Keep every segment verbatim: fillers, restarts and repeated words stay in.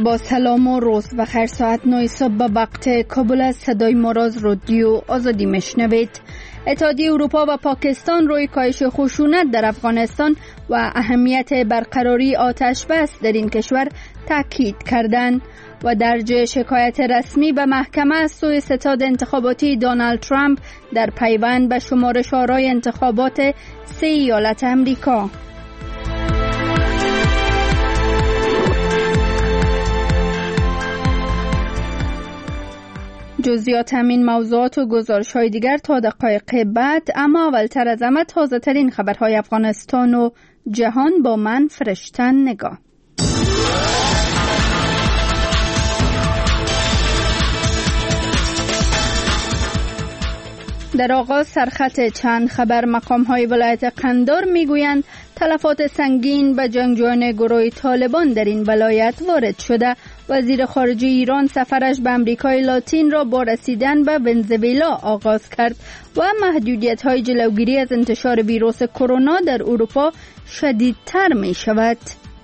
با سلام و روز و خیر، ساعت نه صبح به وقت کابل از صدای ما را از رادیو آزادی میشنوید. اتحادیه اروپا و پاکستان روی کاهش خشونت در افغانستان و اهمیت برقراری آتش بس در این کشور تاکید کردند و درج شکایت رسمی به محکمه از سوی ستاد انتخاباتی دونالد ترامپ در پیوند به شمارش آرای انتخابات سه ایالت امریکا. جزئیات همین موضوعات و گزارش های دیگر تا دقایق بعد، اما اولتر از همه تازه ترین خبرهای افغانستان و جهان با من فرشتن نگاه. در آغاز سرخط چند خبر. مقام‌های ولایت قندار میگویند تلفات سنگین به جنگجویان گروه طالبان در این ولایت وارد شده. وزیر خارجه ایران سفرش به امریکای لاتین را با رسیدن به ونزوئلا آغاز کرد و محدودیت‌های جلوگیری از انتشار ویروس کرونا در اروپا شدیدتر می شود.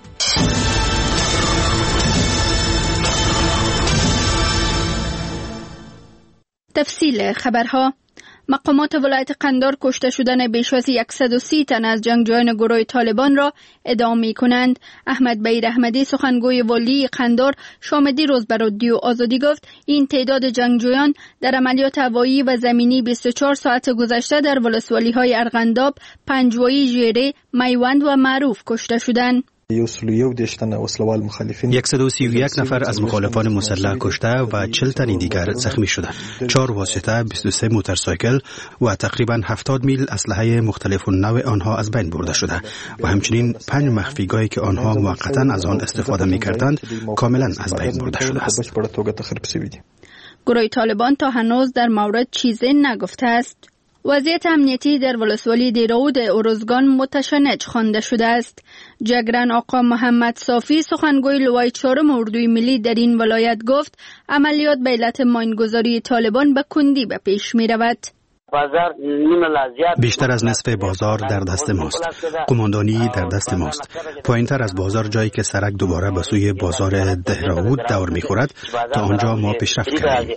تفصیل خبرها. مقامات ولایت قندار کشته شدن بیش از صد و سی تن از جنگجویان گروه طالبان را ادامه می کنند. احمد بیر احمدی سخنگوی والی قندار شامدی روز به رادیو آزادی گفت این تعداد جنگجویان در عملیات هوایی و زمینی بیست و چهار ساعت گذشته در ولسوالی‌های ارغنداب، پنجوایی، ژیره، میوند و معروف کشته شدند. صد و سی و یک نفر از مخالفان مسلح کشته و چهل تن دیگر زخمی شدند. چهار واسطه، بیست و سه موتورسایکل و تقریبا هفتاد میل اسلحه مختلف و نوع آنها از بین برده شده و همچنین پنج مخفیگاهی که آنها موقتا از آن استفاده می‌کردند کاملا از بین برده شده است. گروه طالبان تا هنوز در مورد چیزی نگفته است. وضعیت امنیتی در ولسوالی دیراود ارزگان متشنج خوانده شده است. جگرن آقا محمد صافی سخنگوی لوای چهارم اردوی ملی در این ولایت گفت عملیات به علت ماینگذاری طالبان به کندی به پیش می رود. بیشتر از نصف بازار در دست ماست. قماندانی در دست ماست. پایینتر از بازار جایی که سرک دوباره به سوی بازار دهراود دور می خورد تا آنجا ما پیشرفت کردیم.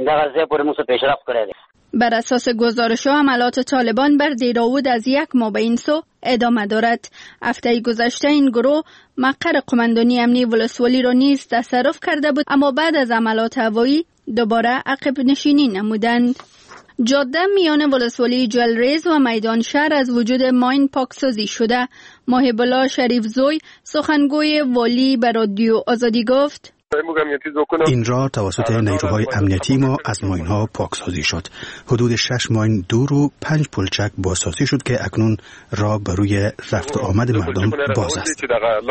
بر اساس گزارش ها حملات طالبان بر دیراود از یک ماه به این سو ادامه دارد. هفته گذشته این گروه مقر قماندانی امنی ولسوالی را نیز تصرف کرده بود، اما بعد از حملات هوایی دوباره عقب نشینی نمودند. جاده میان ولسوالی جلریز و میدان شهر از وجود ماین پاکسازی شده. محب الله شریف زوی سخنگوی والی به رادیو آزادی گفت این را توسط نیروهای امنیتی ما از ماین ها پاکسازی شد. حدود شش ماین دور و پنج پلچک بازسازی شد که اکنون راه بر روی رفت و آمد مردم باز است.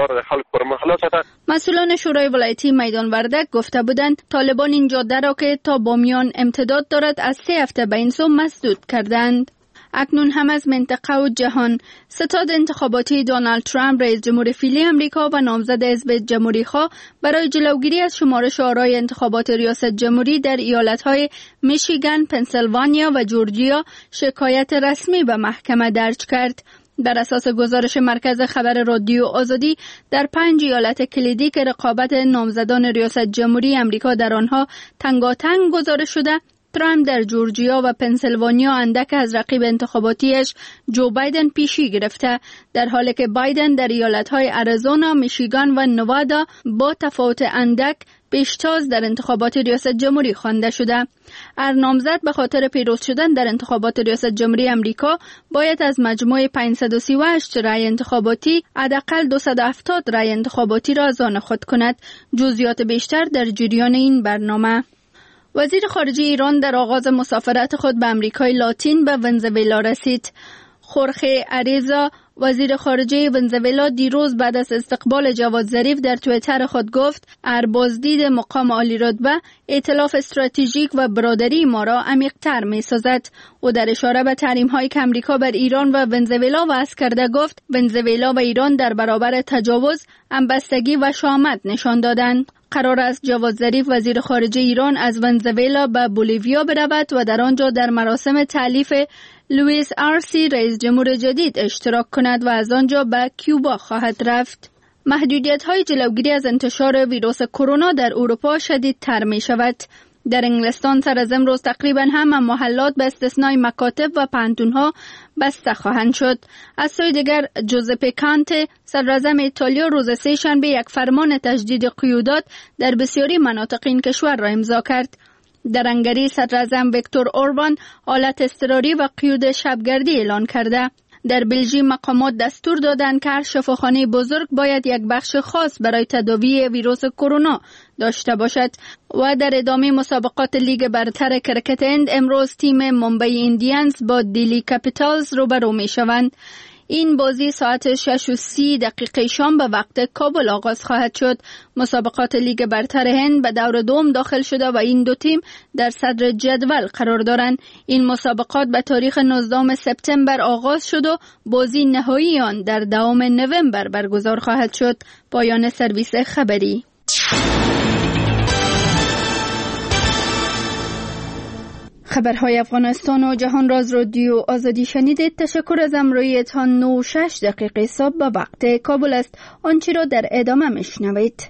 مسئولان شورای ولایتی میدان وردک گفته بودند طالبان این جاده را که تا بامیان امتداد دارد از سه هفته به این سو مسدود کردند. اکنون هم از منطقه و جهان. ستاد انتخاباتی دونالد ترامپ رئیس جمهور فعلی امریکا و نامزد حزب جمهوری‌خواه برای جلوگیری از شمارش آرای انتخابات ریاست جمهوری در ایالت‌های میشیگان، پنسیلوانیا و جورجیا شکایت رسمی به محکمه درج کرد. در اساس گزارش مرکز خبر رادیو آزادی، در پنج ایالت کلیدی که رقابت نامزدان ریاست جمهوری امریکا در آنها تنگاتنگ گزارش شده، ترامپ در جورجیا و پنسیلوانیا اندک از رقیب انتخاباتیش جو بایدن پیشی گرفته، در حالی که بایدن در ایالت‌های اریزونا، میشیگان و نوادا با تفاوت اندک پیشتاز در انتخابات ریاست جمهوری خوانده شده. هر نامزد به خاطر پیروز شدن در انتخابات ریاست جمهوری امریکا باید از مجموع پانصد و سی و هشت رای انتخاباتی حداقل دویست و هفتاد رای انتخاباتی را از آن خود کند. جزئیات بیشتر در جریان این برنامه. وزیر خارجه ایران در آغاز مسافرت خود به امریکای لاتین به ونزوئلا رسید. خورخه اریزا وزیر خارجه ونزوئلا دیروز بعد از استقبال جواد ظریف در توییتر خود گفت هر بازدید مقام عالی رتبه ائتلاف استراتژیک و برادری ما را عمیق‌تر می‌سازد. او در اشاره به تحریم‌هایی که امریکا بر ایران و ونزوئلا وضع کرده گفت ونزوئلا و ایران در برابر تجاوز، همبستگی و شهامت نشان دادند. قرار است جواد ظریف وزیر خارجه ایران از ونزوئلا به بولیویا برود و در آنجا در مراسم تألیف لوئیس آرسی رئیس جمهور جدید اشتراک کند و از آنجا به کیوبا خواهد رفت. محدودیت‌های جلوگیری از انتشار ویروس کرونا در اروپا شدیدتر می‌شود. در انگلستان سر از امروز تقریباً همه محلات به استثنای مکاتب و پانتون‌ها بسته خواهند شد. از سوی دیگر جوزپه کانته صدراعظم ایتالیا روز سه شنبه یک فرمان تجدید قیودات در بسیاری مناطق این کشور را امضا کرد. در هنگری صدراعظم ویکتور اوربان حالت اضطراری و قیود شبگردی اعلان کرده. در بلژیک مقامات دستور دادند که هر شفاخانه بزرگ باید یک بخش خاص برای تداوی ویروس کرونا داشته باشد. و در ادامه مسابقات لیگ برتر کرکت هند امروز تیم ممبئی ایندیانز با دیلی کپیتالز روبرو می شوند. این بازی ساعت شش و سی دقیقه شام به وقت کابل آغاز خواهد شد. مسابقات لیگ برتر هند به دور دوم داخل شده و این دو تیم در صدر جدول قرار دارند. این مسابقات به تاریخ نوزدهم سپتامبر آغاز شد و بازی نهایی آن در دوم نوامبر برگزار خواهد شد. پایان سرویس خبری. خبرهای افغانستان و جهان را از رادیو آزادی شنیدید. تشکر از همراهیتان. نه و شش دقیقه صبح به وقت کابل است. آنچه را در ادامه میشنوید.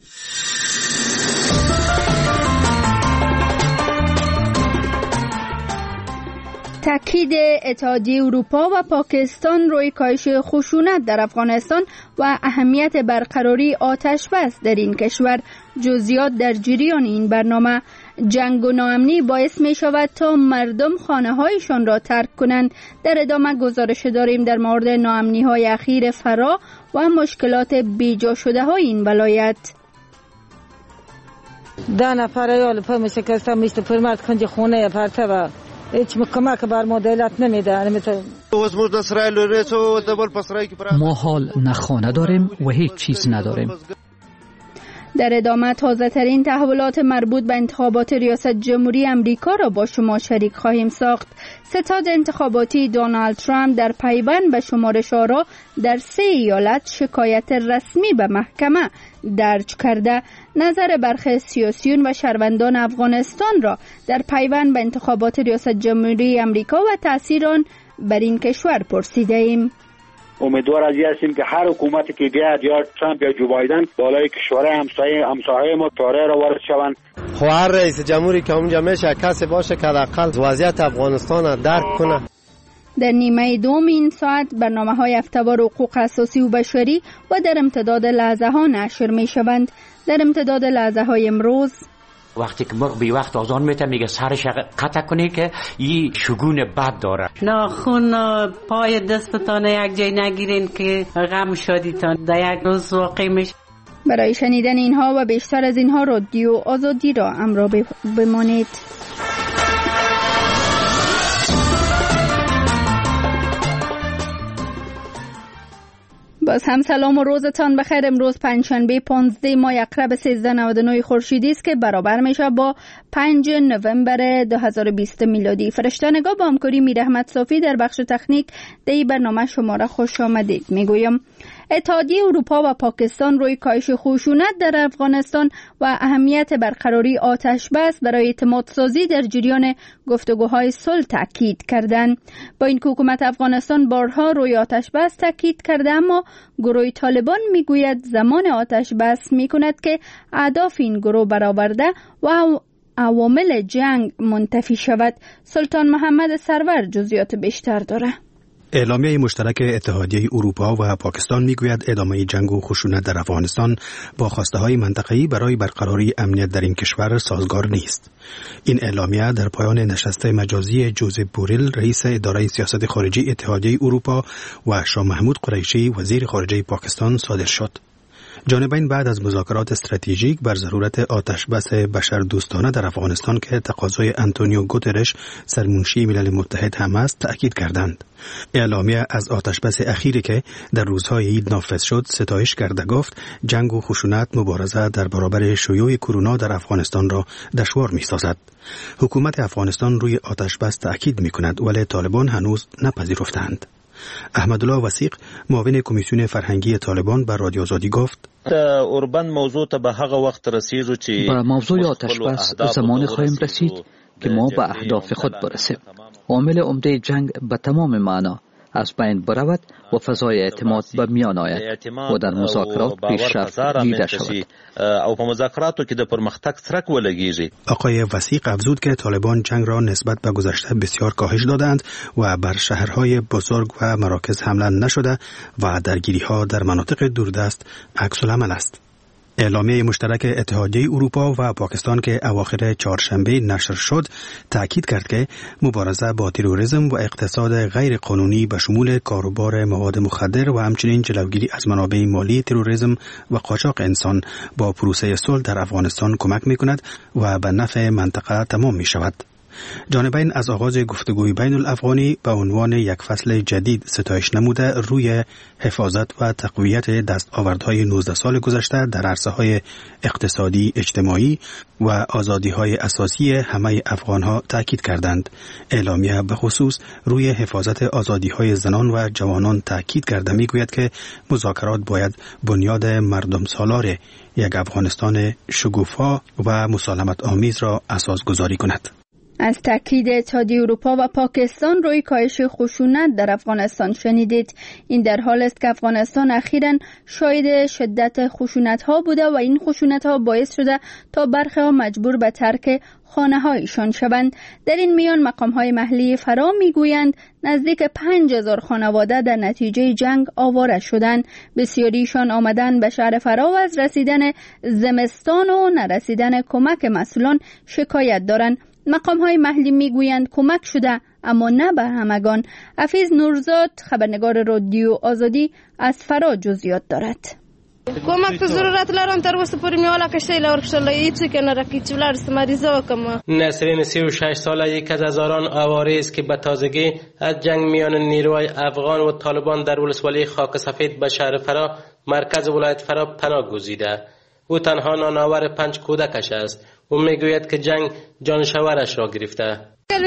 تاکید اتحادیه اروپا و پاکستان روی کاهش خشونت در افغانستان و اهمیت برقراری آتش بس در این کشور. جزئیات در جریان این برنامه. جنگ و ناامنی باعث می شود تا مردم خانه هایشان را ترک کنند. در ادامه گزارش داریم در مورد ناامنی های اخیر فرا و مشکلات بیجا شده های این ولایت. ده نفر ایال پا می شکستم میشت پرمرد کنج خونه پرته و هیچ کمک بر ما دولت نمیده. ما حال نه خانه داریم و هیچ چیز نداریم. در ادامه تازه ترین تحولات مربوط به انتخابات ریاست جمهوری امریکا را با شما شریک خواهیم ساخت. ستاد انتخاباتی دونالد ترامپ در پیوند به شمارش آرا در سه ایالت شکایت رسمی به محکمه درج کرده. نظر برخی سیاسیون و شهروندان افغانستان را در پیوند به انتخابات ریاست جمهوری امریکا و تأثیر آن بر این کشور پرسیده ایم. امیدوار از این هستیم که هر حکومتی که بیاد یا ترامپ یا جو بایدن بالای کشورهای همسایه همسایه ما طوره را وارد شوند. خو هر رئیس جمهوری که اونجا میشه کسی باشه که حداقل وضعیت افغانستان را درک کنه. در نیمه دوم این ساعت برنامه‌های هفته‌وار حقوق اساسی و بشری و در امتداد لحظه ها نشر می شوند. در امتداد لحظه های امروز وقتی که مرغ بی وقت آزان میته میگه سرش قطع کنی که این شگون بد داره. ناخون پای دستتان یک جای نگیرین که غم شدیتان در یک روز واقع میشه. برای شنیدن اینها و بیشتر از اینها رادیو آزادی را همراه بمانید. باز هم سلام و روزتان بخیر. امروز پنجشنبه پانزده ماه اقرب سیزده نود و نه خورشیدی است که برابر میشه با پنج نوامبر دو هزار و بیست میلادی. فرشته‌نگار با همکاری میر احمد صافی در بخش تکنیک در برنامه شما را خوش آمدید میگویم. اتحادیه اروپا و پاکستان روی کاهش خشونت در افغانستان و اهمیت برقراری آتش بس برای اعتماد سازی در جریان گفتگوهای صلح تاکید کردند. با این که حکومت افغانستان بارها روی آتش بس تاکید کرده، اما گروه طالبان میگوید زمان آتش بس میکند که اهداف این گروه برآورده و عوامل جنگ منتفی شود. سلطان محمد سرور جزئیات بیشتر داره. اعلامیه مشترک اتحادیه اروپا و پاکستان میگوید ادامه جنگ و خشونت در افغانستان با خواسته‌های منطقه‌ای برای برقراری امنیت در این کشور سازگار نیست. این اعلامیه در پایان نشست مجازی جوزپ بوریل رئیس اداره سیاست خارجی اتحادیه اروپا و شاه محمود قریشی وزیر خارجه پاکستان صادر شد. جانبین بعد از مذاکرات استراتژیک بر ضرورت آتشبس بشردوستانه در افغانستان که تقاضای آنتونیو گوترش سرمنشی ملل متحد هم است تأکید کردند. اعلامیه از آتشبس اخیری که در روزهای عید نافذ شد ستایش کرده گفت جنگ و خشونت مبارزه در برابر شیوع کرونا در افغانستان را دشوار می‌سازد. حکومت افغانستان روی آتشبس تأکید می‌کند ولی طالبان هنوز نپذیرفتند. احمدالله وثیق معاون کمیسیون فرهنگی طالبان بر رادیو آزادی گفت اوربند موضوع ته به هغه وخت رسیږو چې به موضوع آتش بس زمان خواهیم رسید که ما به اهداف خود برسیم. عامل عمده جنگ به تمام معنا از بین برود و فضای اعتماد به میان آید و در مذاکرات پیشرفت دیده شود. او په مذاکراتو کې د پرمختګ څرک ولګیږي. آقای وثیق افزود که طالبان جنگ را نسبت به گذشته بسیار کاهش دادند و بر شهرهای بزرگ و مراکز حمله نشده و درگیری‌ها در مناطق دوردست عکس العمل است. اعلامیه مشترک اتحادیه اروپا و پاکستان که اواخر چهارشنبه نشر شد تأکید کرد که مبارزه با تروریسم و اقتصاد غیر قانونی به شمول کاروبار مواد مخدر و همچنین جلوگیری از منابع مالی تروریسم و قاچاق انسان با پروسه صلح در افغانستان کمک می‌کند و به نفع منطقه تمام می‌شود. جانبین از آغاز گفتگوی بین الافغانی به عنوان یک فصل جدید ستایش نموده روی حفاظت و تقویت دستاوردهای نوزده سال گذشته در عرصه‌های اقتصادی، اجتماعی و آزادی‌های اساسی همه افغان‌ها تاکید کردند. اعلامیه به خصوص روی حفاظت آزادی‌های زنان و جوانان تاکید کرده می‌گوید که مذاکرات باید بنیاد مردم سالار یک افغانستان شگوفا و مسالمت آمیز را اساس گذاری کند. از تاکید اتحادیه اروپا و پاکستان روی کاهش خشونت در افغانستان شنیدید. این در حال است که افغانستان اخیراً شاهد شدت خشونت‌ها بوده و این خشونت‌ها باعث شده تا برخی‌ها مجبور به ترک خانه‌هایشان شوند. در این میان مقام‌های محلی فرا می‌گویند نزدیک پنج هزار خانواده در نتیجه جنگ آواره شدند. بسیاریشان آمدن به شهر فرا و از رسیدن زمستان و نرسیدن کمک مسئولان شکایت دارند. مقام‌های محلی میگویند کمک شده اما نه به همگان. حفیظ نورزاد خبرنگار رادیو آزادی از فرا جزئیات دارد. کمک ته ضرورت لرم تر اوسه پورې میواله کشته لور کشله هیڅ کنه رکی چې ولر سمریزه وکم. نسرین سی و شش ساله یک از هزاران آواره است که به تازگی از جنگ میان نیروهای افغان و طالبان در ولسوالی خاک سفید به شهر فرا مرکز ولایت فرا پناه گزیده. او تنها نانآور پنج کودکش است. او میگوید که جنگ جانشاورش را گرفته.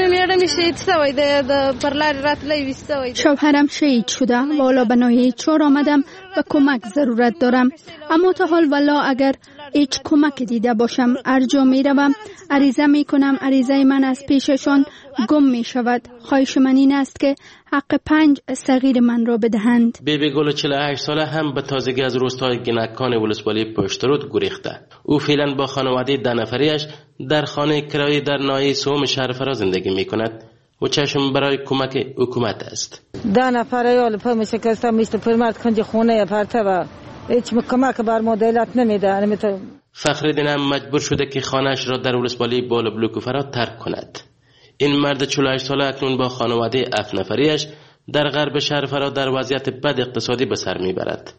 شوهرم شهید شده و حالا به ناحیه چهار آمدم و کمک ضرورت دارم، اما تا حال والا اگر هیچ کمک دیده باشم هر جا می روم عریضه می کنم، عریضه من از پیششان گم می شود. خواهش من این است که حق پنج صغیر من را بدهند. بی بی گل چهل و هشت ساله هم به تازگی از روستای گنکان ولسوالی پشترود گریخته. او فعلا با خانواده ده نفریش در خانه کرایی در ناحیه سوم شهر فرا زندگی می کند و چشم برای کمک حکومت است. ده نفر یال پا شکسته میست پرمرد کنج خونه پرته و هیچ کمک بر ما دولت نمیده. فخرالدین هم مجبور شده که خانهش را در ولسوالی بالا بلوک فرا ترک کند. این مرد چهل و هشت ساله اکنون با خانواده هفت نفریش در غرب شهر فرا در وضعیت بد اقتصادی به سر میبرد.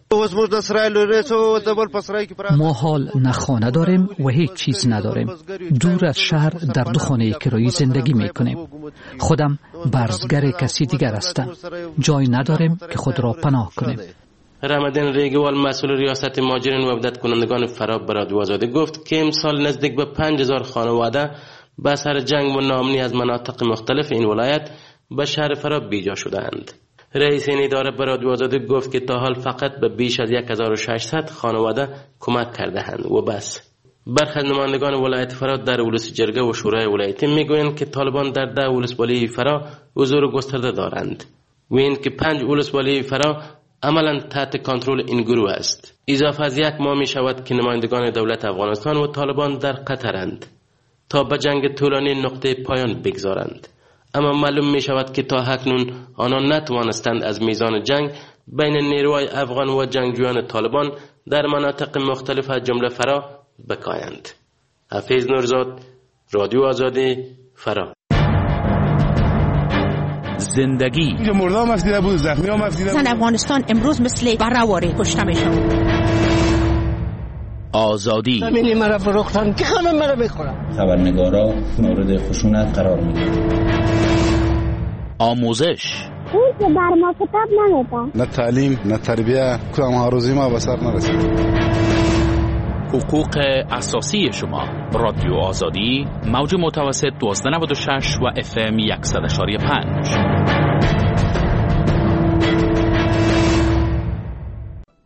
ما حال نه خانه داریم و هیچ چیز نداریم. دور از شهر در دو خانه کرایی زندگی میکنیم. خودم برزگر کسی دیگر هستم. جای نداریم که خود را پناه کنیم. رمضان ریگوال مسئول ریاست مهاجرین و عودت کنندگان فرا به رادیو آزادی گفت که امسال نزدیک به پنج هزار خانواده به اثر جنگ و ناامنی از مناطق مختلف این ولایت به شهر فرا بیجا شدند. رئیس این اداره به رادیو آزادی گفت که تا حال فقط به بیش از هزار و ششصد خانواده کمک کرده‌اند و بس. برخی از نمایندگان ولایت فرا در ولس جرگه و شورای ولایتی میگویند که طالبان در ده ولسوالی فرا حضور گسترده دارند و این که پنج ولسوالی فرا عملا تحت کنترل این گروه است. اضافه از یک ماه می شود که نمایندگان دولت افغانستان و طالبان در قطرند تا به جنگ طولانی نقطه پایان بگذارند، اما معلوم می شود که تا اکنون آنان نتوانستند از میزان جنگ بین نیروهای افغان و جنگجویان طالبان در مناطق مختلف از جمله فرا بکایند. حفیظ نورزاد، رادیو آزادی، فرا. زندگی مردم مفیده بود، زخمی ها مفیده بود. زن افغانستان امروز مثل برهواری کشته میشن. آزادی زمینی مرا فروختن که همه مرا بخورن. خبرنگارا مورد خشونت قرار میگیرن. آموزش اون که بر ما کتاب نمیدن. نه تعلیم نه تربیه، کدام هاروزی ما به سر نرسید. حقوق اساسی شما. رادیو آزادی، موج متوسط دوازده نود و شش و اف ام صد و پنج.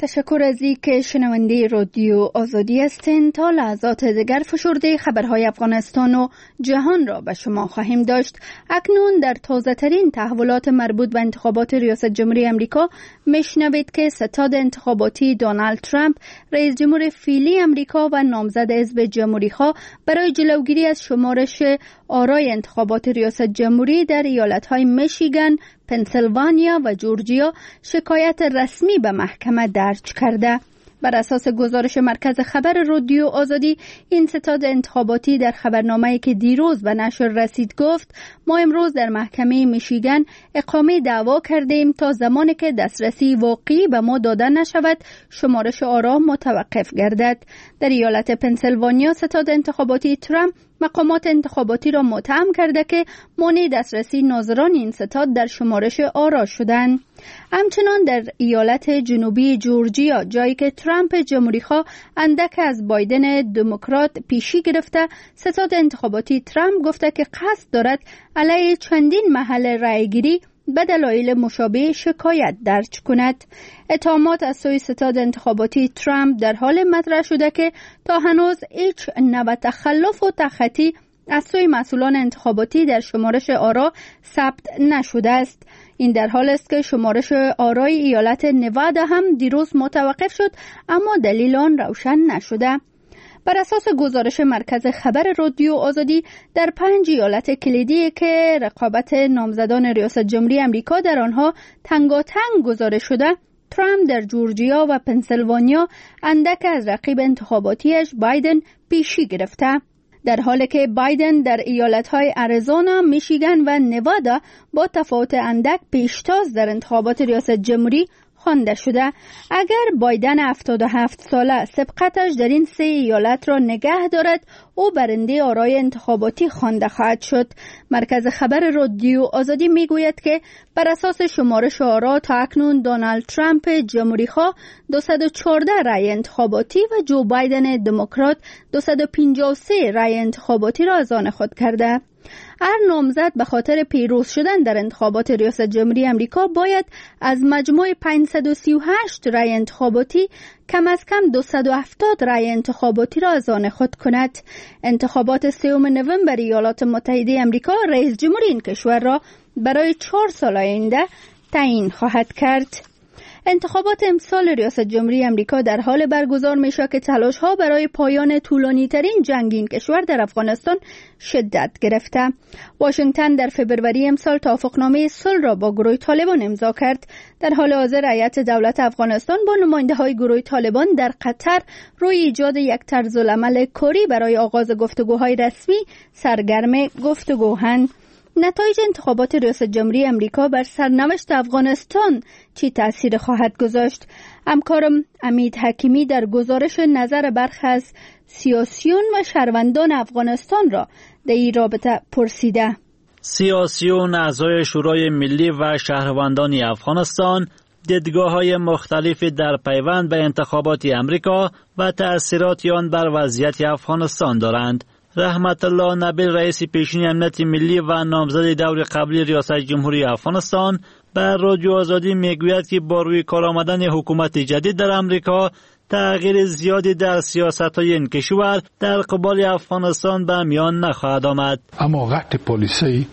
تشکر از این که شنونده رادیو آزادی هستین. تا لحظات دیگر فشرده خبرهای افغانستان و جهان را به شما خواهیم داشت. اکنون در تازه ترین تحولات مربوط به انتخابات ریاست جمهوری امریکا میشنوید که ستاد انتخاباتی دونالد ترامپ رئیس جمهور فعلی امریکا و نامزد حزب جمهوری‌خواه برای جلوگیری از شمارش آرای انتخابات ریاست جمهوری در ایالت‌های میشیگان، پنسیلوانیا و جورجیا شکایت رسمی به محکمه درج کرده. بر اساس گزارش مرکز خبر رادیو آزادی، این ستاد انتخاباتی در خبرنامه‌ای که دیروز به نشر رسید گفت: ما امروز در محکمه میشیگان اقامه دعوا کردیم تا زمانی که دسترسی واقعی به ما داده نشود شمارش آرا متوقف گردد. در ایالت پنسیلوانیا ستاد انتخاباتی ترامپ مقامات انتخاباتی را متهم کرده که مانع دسترسی ناظران این ستاد در شمارش آرا شدند. همچنان در ایالت جنوبی جورجیا، جایی که ترامپ جمهوری‌خواه اندک از بایدن دموکرات پیشی گرفته، ستاد انتخاباتی ترامپ گفته که قصد دارد علیه چندین محل رأیگیری به دلایل مشابه شکایت درج کند. اتهامات از سوی ستاد انتخاباتی ترامپ در حال مطرح شده که تا هنوز هیچ نوع تخلف و تخطی از سوی مسئولان انتخاباتی در شمارش آرا ثبت نشده است. این در حال است که شمارش آرای ایالت نوادا هم دیروز متوقف شد، اما دلیل آن روشن نشده. بر اساس گزارش مرکز خبر رادیو آزادی، در پنج ایالت کلیدی که رقابت نامزدان ریاست جمهوری امریکا در آنها تنگاتنگ گزارش شده، ترامپ در جورجیا و پنسیلوانیا اندک از رقیب انتخاباتیش بایدن پیشی گرفته، در حالی که بایدن در ایالت‌های اریزونا، میشیگان و نوادا با تفاوت اندک پیشتاز در انتخابات ریاست جمهوری خوانده شده. اگر بایدن هفتاد و هفت ساله سبقتش در این سه ایالت را نگه دارد، او برنده آرای انتخاباتی خوانده خواهد شد. مرکز خبر رادیو آزادی میگوید که بر اساس شمارش آرا تا اکنون دونالد ترامپ جمهوری‌خواه دویست و چهارده رای انتخاباتی و جو بایدن دموکرات دویست و پنجاه و سه رای انتخاباتی را از آن خود کرده. هر نامزد به خاطر پیروز شدن در انتخابات ریاست جمهوری امریکا باید از مجموع پانصد و سی و هشت رای انتخاباتی کم از کم دویست و هفتاد رای انتخاباتی را از آن خود کند. انتخابات سوم نوامبر ایالات متحده امریکا رئیس جمهور این کشور را برای چهار سال آینده تعیین خواهد کرد. انتخابات امسال ریاست جمهوری امریکا در حال برگزار میشه که تلاش‌ها برای پایان طولانی ترین جنگ این کشور در افغانستان شدت گرفته. واشنگتن در فبروری امسال توافقنامه صلح را با گروه طالبان امضا کرد. در حال حاضر هیئت دولت افغانستان با نماینده‌های گروه طالبان در قطر روی ایجاد یک طرزالعمل کاری برای آغاز گفتگوهای رسمی سرگرم گفتگوهند. نتایج انتخابات ریاست جمهوری امریکا بر سرنوشت افغانستان چی تأثیر خواهد گذاشت؟ همکارم امید حکیمی در گزارش نظر برخی از سیاسیون و شهروندان افغانستان را در این رابطه پرسیده. سیاسیون، اعضای شورای ملی و شهروندان افغانستان دیدگاه‌های مختلفی در پیوند به انتخابات امریکا و تأثیرات آن بر وضعیت افغانستان دارند. رحمت الله نبیل، رئیس پیشین امنیت ملی و نامزد دور قبلی ریاست جمهوری افغانستان، بر رادیو آزادی میگوید که با روی کار آمدن حکومت جدید در امریکا تغییر زیادی در سیاست‌های این کشور در قبال افغانستان به میان نخواهد آمد. اما وقت پالیسی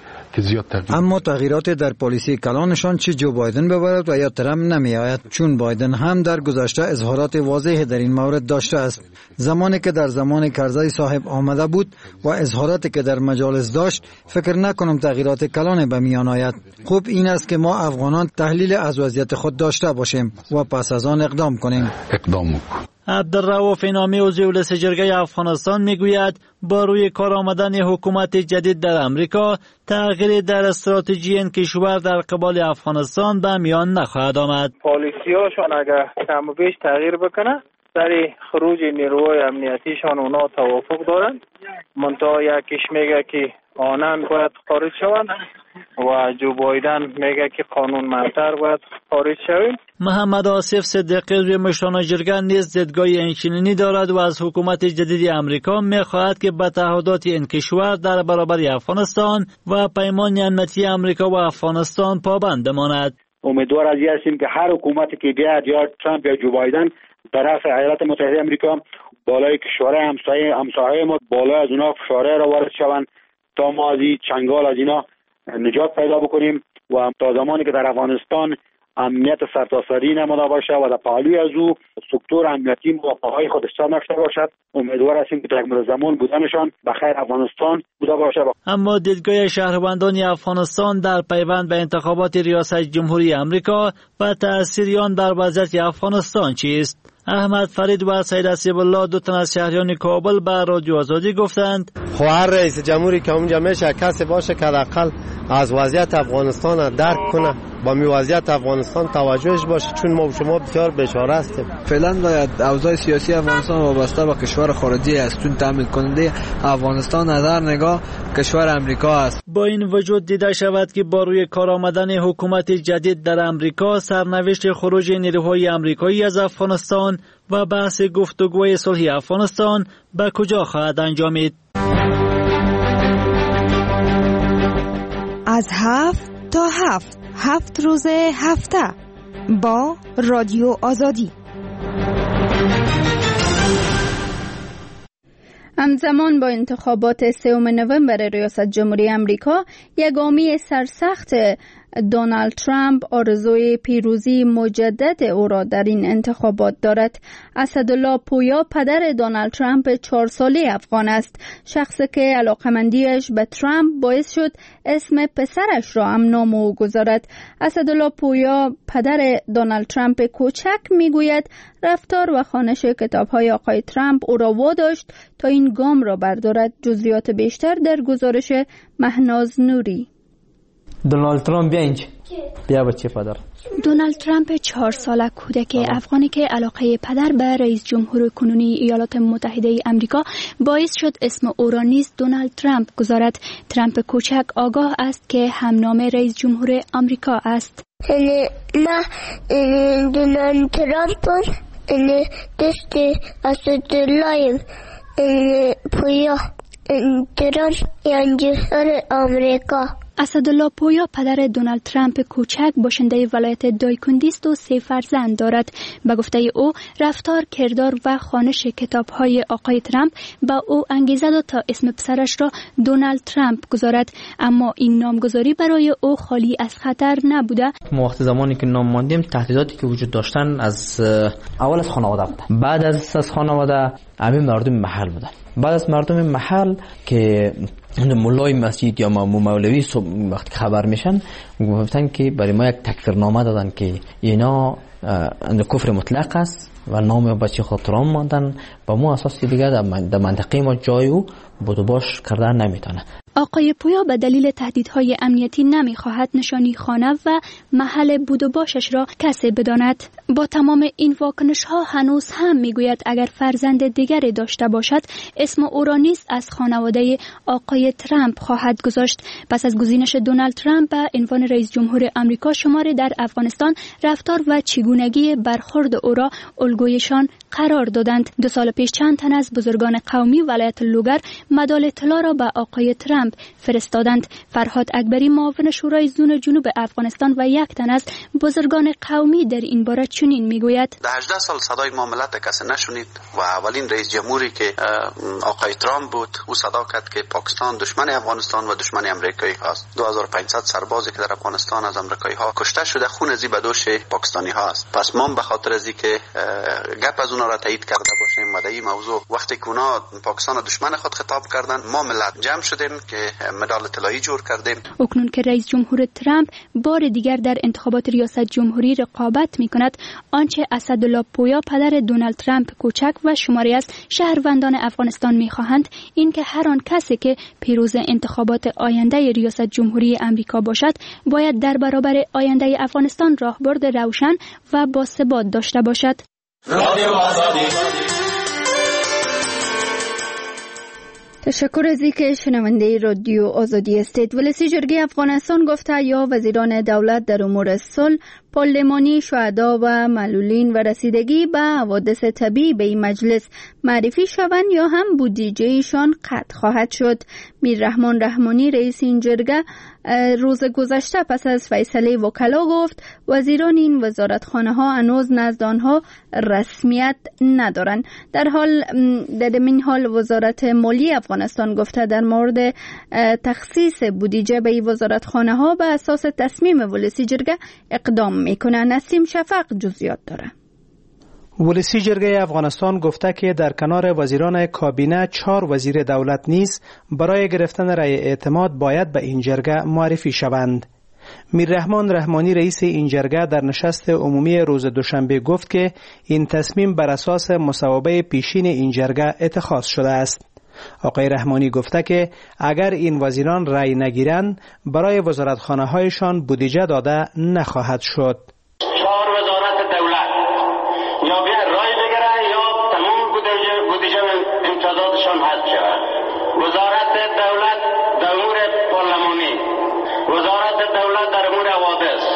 اما تغییرات در پالیسی کلانشان چه جو بایدن ببرد و یا ترامپ نمی آید، چون بایدن هم در گذشته اظهارات واضحی در این مورد داشته است. زمانی که در زمان کرزی صاحب آمده بود و اظهاراتی که در مجالس داشت، فکر نکنم تغییرات کلان به میان آید. خوب این است که ما افغانان تحلیل از وضعیت خود داشته باشیم و پس از آن اقدام کنیم. اقدام عبدالرؤوف انعامی، عضو مجلس جرگه افغانستان، میگوید با روی کار آمدن حکومت جدید در امریکا تغییر در استراتژی این کشور در قبال افغانستان به میان نخواهد آمد. پالیسیاشون اگر کم و بیش تغییر بکنه، در خروج نیروهای امنیتیشان اونا توافق دارن. منتها یکیش میگه که آنان باید خارج شوند و جو بایدن میگه که قانون منتر باید خارج شویم. محمد آصف صدیقی، روی مشران جرگه نیز دیدگاه اینچنینی دارد و از حکومت جدید امریکا میخواهد که به تعهدات این کشور در برابر افغانستان و پیمان امنیتی امریکا و افغانستان پابند بماند. امیدوار از این هستیم که هر حکومتی که بیاد، یا ترامپ یا جو بایدن، طرف ایالات متحده آمریکا بالای کشورهای همسایه همسایه ما بالای از اونها فشارهای را وارد شوند تا ما از این چنگال از اینا نجات پیدا بکنیم و تا زمانی که در افغانستان امنیت سرتاسری نموده باشه و در پهلوی از او سکتور امنیتی موافقهای خودش نشته باشد، امیدوار هستیم که در مدت زمان بودنشان به خیر افغانستان بوده باشه. اما دیدگاه شهروندان افغانستان در پیوند به انتخابات ریاست جمهوری آمریکا و تأثیر آن بر وضعیت افغانستان چیست؟ احمد فرید و سید اسیب الله، دو تن از شهریان کابل، به رادیو آزادی گفتند خب هر رئیس جمهوری که اونجا میشه کسی باشه که حداقل از وضعیت افغانستان درک کنه، با می وضعیت افغانستان توجهش باشه، چون ما شما بسیار بیچاره هستیم. فعلا باید اوضاع سیاسی افغانستان وابسته به کشور خارجی است، چون تامین کننده افغانستان از هر نگاه کشور امریکا است. با این وجود دیده شود که با روی کار آمدن حکومت جدید در امریکا، سرنوشت خروج نیروهای آمریکایی از افغانستان و بحث گفتگوی صلحی افغانستان به کجا خواهد انجامید؟ از هفت تا هفت هفت روز هفته با رادیو آزادی. همزمان با انتخابات سوم نوامبر ریاست جمهوری آمریکا، یگامی سرسخت دونالد ترامپ آرزوی پیروزی مجدد او را در این انتخابات دارد. اسدالله پویا پدر دونالد ترامپ چهار ساله افغان است، شخصی که علاقمندیش به ترامپ باعث شد اسم پسرش را هم نام او گذارد. اسدالله پویا پدر دونالد ترامپ کوچک میگوید رفتار و خوانش کتاب‌های آقای ترامپ او را واداشت تا این گام را بردارد. جزئیات بیشتر در گزارش مهناز نوری. دونالد ترامپ بیا اینجا. بیا بچه پدر. دونالد ترامپ چهار ساله کودک افغانی که علاقه پدر به رئیس جمهور کنونی ایالات متحده آمریکا باعث شد اسم او را نیز دونالد ترامپ گذارد. ترامپ کوچک آگاه است که همنام رئیس جمهور آمریکا است. نه دونالد ترامپ نه دست اسدالله پویا ترامپ یانجهر آمریکا. اسدالله پویا پدر دونالد ترامپ کوچک باشنده ولایت دایکندی است و سه فرزند دارد. به گفته او رفتار، کردار و خوانش کتاب‌های آقای ترامپ به او انگیزه داد تا اسم پسرش را دونالد ترامپ گذارد، اما این نامگذاری برای او خالی از خطر نبوده. ما وقت زمانی که نام ماندیم تهدیداتی که وجود داشتن از اول از خانواده بود، بعد از از خانواده همین مردم محل بودن. بعد از مردم محل که مولای مسجد یا مولوی وقتی خبر میشن گفتن که برای ما یک تکفیرنامه دادن که اینا کفر مطلق است و نام بچه خود ترامپ ماندن. با ما اساس دیگه در منطقه ما جای او بود و باش کردن نمیتونه. آقای پویا به دلیل تهدیدهای امنیتی نمیخواهد نشانی خانه و محل بود و باشش را کسی بداند. با تمام این واکنش ها هنوز هم میگوید اگر فرزند دیگری داشته باشد اسم او را نیز از خانواده آقای ترامپ خواهد گذاشت. پس از گزینش دونالد ترامپ به عنوان رئیس جمهور آمریکا، شماری در افغانستان رفتار و چگونگی برخورد او را الگویشان قرار دادند. دو سال پیش چند تن از بزرگان قومی ولایت لوگر مدال طلا را به آقای ترامپ فرستادند. فرهاد اکبری، معاون شورای زون جنوب افغانستان و یک تن از بزرگان قومی در این باره چنین میگوید: در هجده سال صدای ما ملت کسی نشنید و اولین رئیس جمهوری که آقای ترامپ بود او صدا کرد که پاکستان دشمن افغانستان و دشمن امریکایی هست. دو هزار و پانصد سربازی که در افغانستان از امریکایی ها کشته شده خون ازی به دوش پاکستانی ها است. پس ما به خاطر ازی که گپ از اونا را تایید کرده باشیم و در این موضوع وقتی که اونا پاکستان دشمن خود خطاب کردن ما ملت جمع شدیم که مدال طلایی جور کردیم. اکنون که رئیس جمهور ترامپ بار دیگر در انتخابات ریاست جمهوری رقابت میکند، آنچه اسدالله پویا پدر دونالد ترامپ کوچک و شماری از شهروندان افغانستان میخواهند این که هر آن کسی که پیروز انتخابات آینده ریاست جمهوری آمریکا باشد باید در برابر آینده افغانستان راهبرد روشن و باثبات داشته باشد. رادیو آزادی. تشکر از اینکه شنونده رادیو آزادی هستید. ولسی جرگه افغانستان گفته یا وزیران دولت در امور صلح پارلمانی شهدا و معلولین و رسیدگی به حوادث طبیعی به این مجلس معرفی شوند یا هم بودجهشان قطع خواهد شد. میررحمان رحمانی رئیس این جرگه روز گذشته پس از فیصله وکلا گفت وزیران این وزارتخانه ها هنوز نزد آنها رسمیت ندارند. در حال در این حال وزارت مالیه افغانستان گفته در مورد تخصیص بودجه به این وزارتخانه ها به اساس تصمیم ولسی جرگه اقدام میکنه. نسیم شفق جزئیات داره. ولسی جرگه افغانستان گفته که در کنار وزیران کابینه چهار وزیر دولت نیز برای گرفتن رأی اعتماد باید به این جرگه معرفی شوند. میررحمان رحمانی رئیس این جرگه در نشست عمومی روز دوشنبه گفت که این تصمیم بر اساس مصوبه پیشین این جرگه اتخاذ شده است. آقای رحمانی گفته که اگر این وزیران رأی نگیرند برای وزارتخانه هایشان بودجه داده نخواهد شد. چهار وزارت دولت یا بیا رای بگیرن یا تمام بودجه بودجه امتیازاتشان حذف شود. وزارت دولت در امور پارلمانی، وزارت دولت در امور حوادث،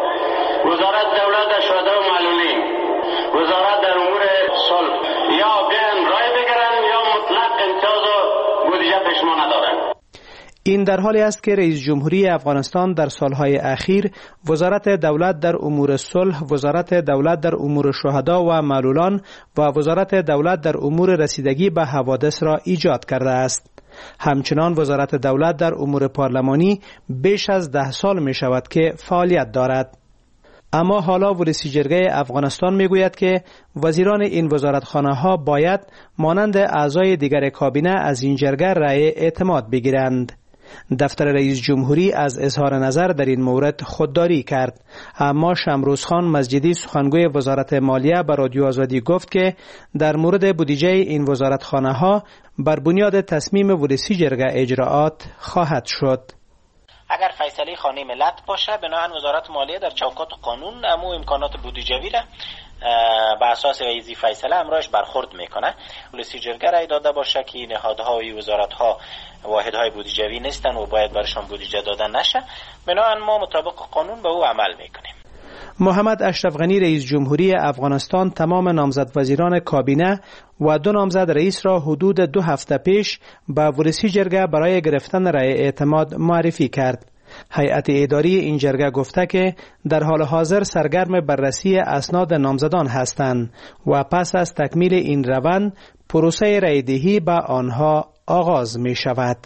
وزارت دولت در شهدا و معلولین، وزارت در امور صلح یا بیان رای بگیرن یا مطلق امتیاز و بودجه پیشما ندارن. این در حالی است که رئیس جمهوری افغانستان در سالهای اخیر وزارت دولت در امور صلح، وزارت دولت در امور شهدا و معلولان و وزارت دولت در امور رسیدگی به حوادث را ایجاد کرده است. همچنان وزارت دولت در امور پارلمانی بیش از ده سال می شود که فعالیت دارد. اما حالا ولسی جرگه افغانستان می گوید که وزیران این وزارتخانه ها باید مانند اعضای دیگر کابینه از این جرگه رأی اعتماد بگیرند. دفتر رئیس جمهوری از اظهار نظر در این مورد خودداری کرد، اما شمروزخان مسجدی سخنگوی وزارت مالیه به رادیو آزادی گفت که در مورد بودجه این وزارتخانه ها بر بنیاد تصمیم ولسی جرگه اجراعات خواهد شد. اگر فیصله خانه ملت باشه بنابراین وزارت مالیه در چوکات قانون امو امکانات بودجوی را به اساس ویزی فیصله امرایش برخورد میکنه. ولسی جرگه رای داده باشه که نهادها و وزارتها واحدهای بودجوی نیستن و باید برشان بودجه دادن نشه، بنابراین ما مطابق قانون به او عمل میکنیم. محمد اشرف غنی رئیس جمهوری افغانستان تمام نامزد وزیران کابینه و دو نامزد رئیس را حدود دو هفته پیش به ولسی جرگه برای گرفتن رأی اعتماد معرفی کرد. هیئت اداری این جرگه گفته که در حال حاضر سرگرم بررسی اسناد نامزدان هستند و پس از تکمیل این روند پروسه رأی‌دهی به آنها آغاز می شود.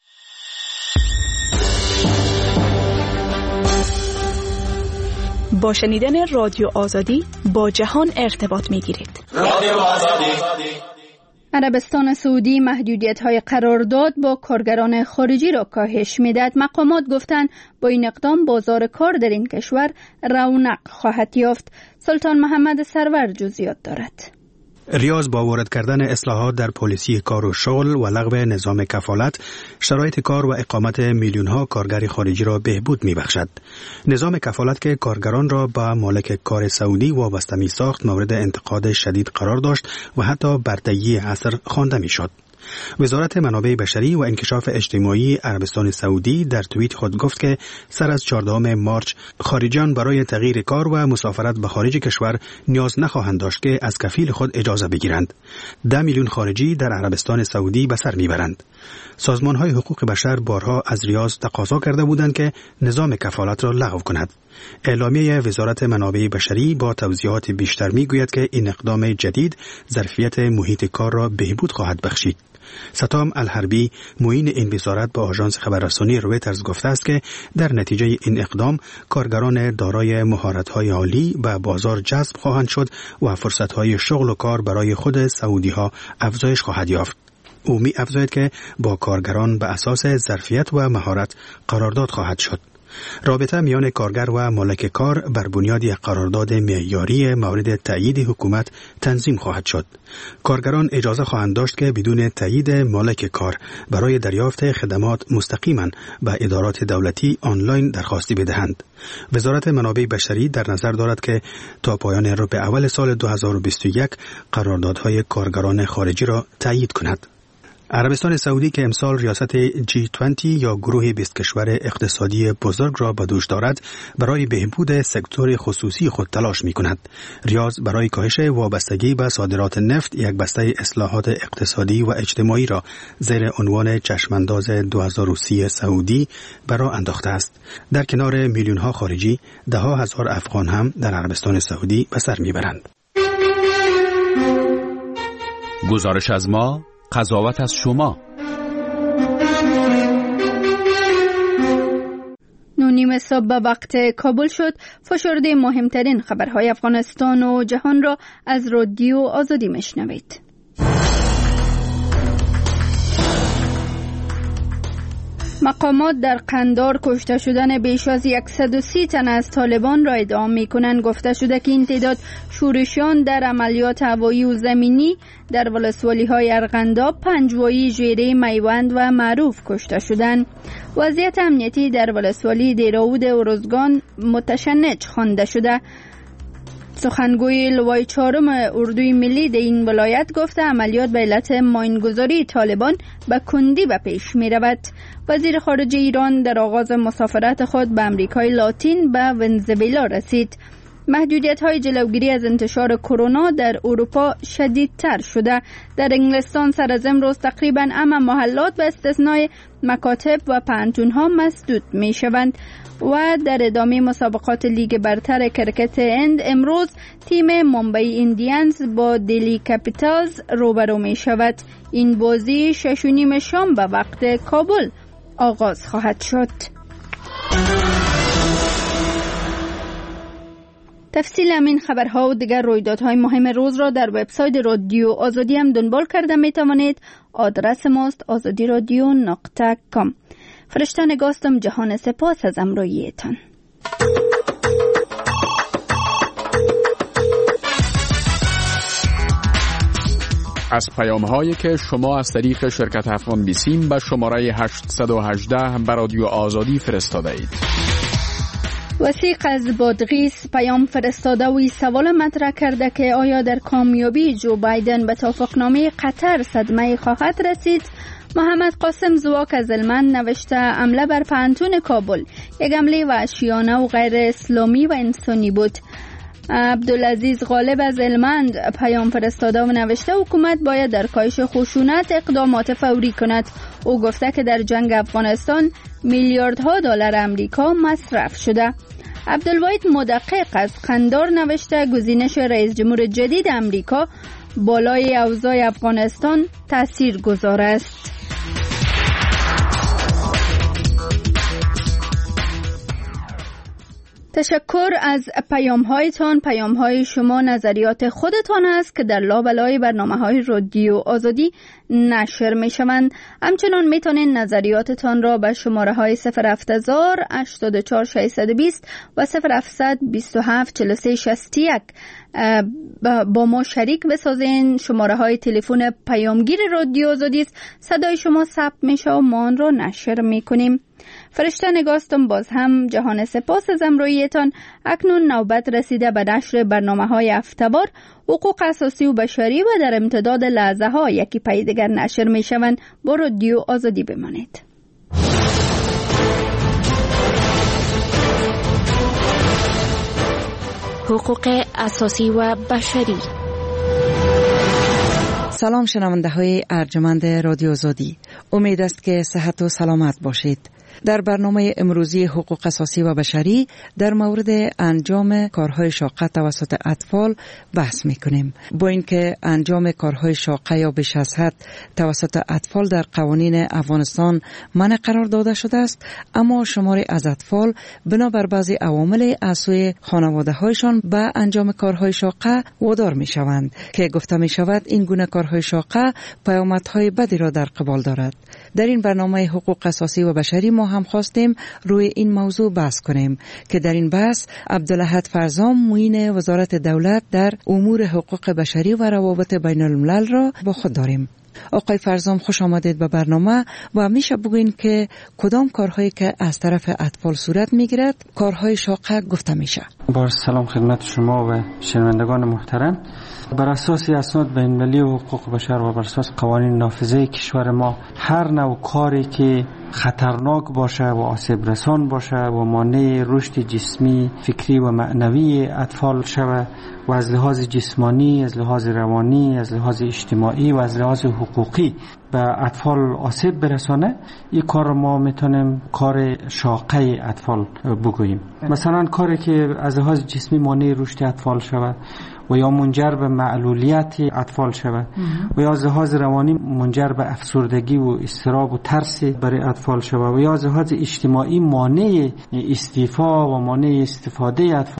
با شنیدن رادیو آزادی با جهان ارتباط می گیرید. رادیو آزادی. عربستان سعودی محدودیت‌های قرارداد با کارگران خارجی را کاهش می‌دهد. مقامات گفتند با این اقدام بازار کار در این کشور رونق خواهد یافت. سلطان محمد سرور جزئیات دارد. ریاض با وارد کردن اصلاحات در پالیسی کار و شغل و لغو نظام کفالت، شرایط کار و اقامت میلیون‌ها کارگر خارجی را بهبود می‌بخشد. نظام کفالت که کارگران را با مالک کار سعودی وابسته می‌ساخت مورد انتقاد شدید قرار داشت و حتی برتری عصر خوانده می‌شد. وزارت منابع بشری و انکشاف اجتماعی عربستان سعودی در توییت خود گفت که سر از چهاردهم مارچ خارجیان برای تغییر کار و مسافرت به خارج کشور نیاز نخواهند داشت که از کفیل خود اجازه بگیرند. ده میلیون خارجی در عربستان سعودی به سر میبرند. سازمان‌های حقوق بشر بارها از ریاض تقاضا کرده بودند که نظام کفالت را لغو کند. اعلامیه وزارت منابع بشری با توضیحات بیشتر میگوید که این اقدام جدید ظرفیت محیط کار را بهبود خواهد بخشید. ستام الحربی معین این وزارت با آژانس خبررسانی رویترز گفته است که در نتیجه این اقدام کارگران دارای مهارت‌های عالی به بازار جذب خواهند شد و فرصت‌های شغل و کار برای خود سعودی‌ها افزایش خواهد یافت. او می افزاید که با کارگران به اساس ظرفیت و مهارت قرارداد خواهد شد. رابطه میان کارگر و مالک کار بر بنیاد یک قرارداد معیاری مورد تأیید حکومت تنظیم خواهد شد. کارگران اجازه خواهند داشت که بدون تأیید مالک کار برای دریافت خدمات مستقیما به ادارات دولتی آنلاین درخواستی بدهند. وزارت منابع بشری در نظر دارد که تا پایان ربع اول سال دو هزار و بیست و یک قراردادهای کارگران خارجی را تأیید کند. عربستان سعودی که امسال ریاست جی بیست یا گروه بیست کشور اقتصادی بزرگ را به دوش دارد، برای بهبود سکتور خصوصی خود تلاش می کند. ریاض برای کاهش وابستگی به صادرات نفت یک بسته اصلاحات اقتصادی و اجتماعی را زیر عنوان چشمانداز دو هزار و سی سعودی برای انداخته است. در کنار میلیون ها خارجی، ده ها هزار افغان هم در عربستان سعودی به سر میبرند. گزارش از ما، قضاوت از شما. نونیم صبح به وقت کابل شد. فشرده مهمترین خبرهای افغانستان و جهان را از رادیو آزادی میشنوید. مقامات در قندار کشته شدن بیش از صد و سی تن از طالبان را ادعا می‌کنند. گفته شده که این تعداد شورشیان در عملیات هوایی و زمینی در ولسوالی‌های ارغنداب، پنجوایی، ژیره، میوند و معروف کشته شدند. وضعیت امنیتی در ولسوالی دیراود ارزگان متشنج خوانده شده. سخنگوی لوای چهارم اردوی ملی در این ولایت گفته عملیات به علت ماینگذاری طالبان به کندی به پیش می رود. وزیر خارجه ایران در آغاز مسافرت خود به امریکای لاتین به ونزوئلا رسید. محدودیت های جلوگیری از انتشار کرونا در اروپا شدیدتر شده. در انگلستان سر از امروز تقریبا همه محلات به استثنای مکاتب و پانتون ها مسدود می شوند. و در ادامه مسابقات لیگ برتر کرکت هند امروز تیم ممبئی ایندیانز با دلی کپیتالز روبرو می شود. این بازی شش و نیم شام به وقت کابل آغاز خواهد شد. تفصیل همین خبرها و دیگر رویدادهای مهم روز را در وبسایت رادیو آزادی هم دنبال کرده می توانید. آدرس ماست آزادی رادیو نقطه کام. فرشته نگاستم. جهان سپاس از همراهیتان. از پیام هایی که شما از طریق شرکت افغان بیسیم به شماره هشتصد و هجده به رادیو آزادی فرستاده اید. وسیق از بادغیس پیام فرستاده و سوال مطرح کرده که آیا در کامیابی جو بایدن به توافقنامه قطر صدمه خواهد رسید؟ محمد قاسم زواک از هلمند نوشته حمله بر پانتون کابل یک حمله وحشیانه و غیر اسلامی و انسانی بود. عبدالعزیز غالب از هلمند پیام فرستاده و نوشته حکومت باید در کاهش خشونت اقدامات فوری کند. او گفته که در جنگ افغانستان میلیاردها دلار امریکا مصرف شده. عبدالواحد مدقق از قندار نوشته گزینش رئیس جمهور جدید امریکا بالای اوضاع افغانستان تأثیر گذار است. تشکر از پیام هایتان. پیام های شما نظریات خودتان است که در لابلای برنامه های رادیو آزادی نشر می شوند. همچنان می توانید نظریاتتان را به شماره های صفر هفت هزار هشتاد و چهار ششصد و بیست و صفر هفتصد بیست و هفت چهل و سه شصت و یک با ما شریک بسازین. شماره های تلفن پیامگیر رادیو آزادی است. صدای شما ثبت میشه و ما آن را نشر میکنیم. فرشته نگاستم. باز هم جهان سپاس از همراهیتان. اکنون نوبت رسیده به نشر برنامه های هفته‌وار حقوق اساسی و بشری و در امتداد لحظه ها یکی پی دیگر نشر می شوند. با رادیو آزادی بمانید. حقوق اساسی و بشری. سلام شنونده های ارجمند رادیو آزادی. امید است که صحت و سلامت باشید. در برنامه امروزی حقوق اساسی و بشری در مورد انجام کارهای شاقه توسط اطفال بحث میکنیم. با اینکه انجام کارهای شاقه یا بیش از حد توسط اطفال در قوانین افغانستان منع قرار داده شده است، اما شماری از اطفال بنابر بعضی عوامل از سوی خانواده هایشان به انجام کارهای شاقه وادار می شوند که گفته می شود این گونه کارهای شاقه پیامدهای بدی را در قبال دارد. در این برنامه حقوق اساسی و بشری ما هم خواستیم روی این موضوع بحث کنیم که در این بحث عبدالاحد فرزام معین وزارت دولت در امور حقوق بشری و روابط بین الملل را با خود داریم. آقای فرزام خوش آمدید به برنامه و میشه بگوین که کدام کارهایی که از طرف اطفال صورت میگیرد کارهای شاقه گفته میشه؟ با سلام خدمت شما و شنوندگان محترم. بر اساس اسناد بین‌المللی و حقوق بشر و بر اساس قوانین نافذه کشور ما، هر نوع کاری که خطرناک باشه و آسیب رسان باشه و مانع رشد جسمی، فکری و معنوی اطفال شود و از لحاظ جسمانی، از لحاظ روانی، از لحاظ اجتماعی و از لحاظ حقوقی به اطفال آسیب برسانه، این کار ما میتونیم کار شاقه اطفال بگوییم. مثلا کاری که از لحاظ جسمی مانع رشد اطفال شود و یا منجر به معلولیت اطفال شود و یا از لحاظ روانی منجر به افسردگی و اضطراب و ترس برای اطفال شود و یا از لحاظ اجتماعی مانع استیفا و مانع استفاده اطفال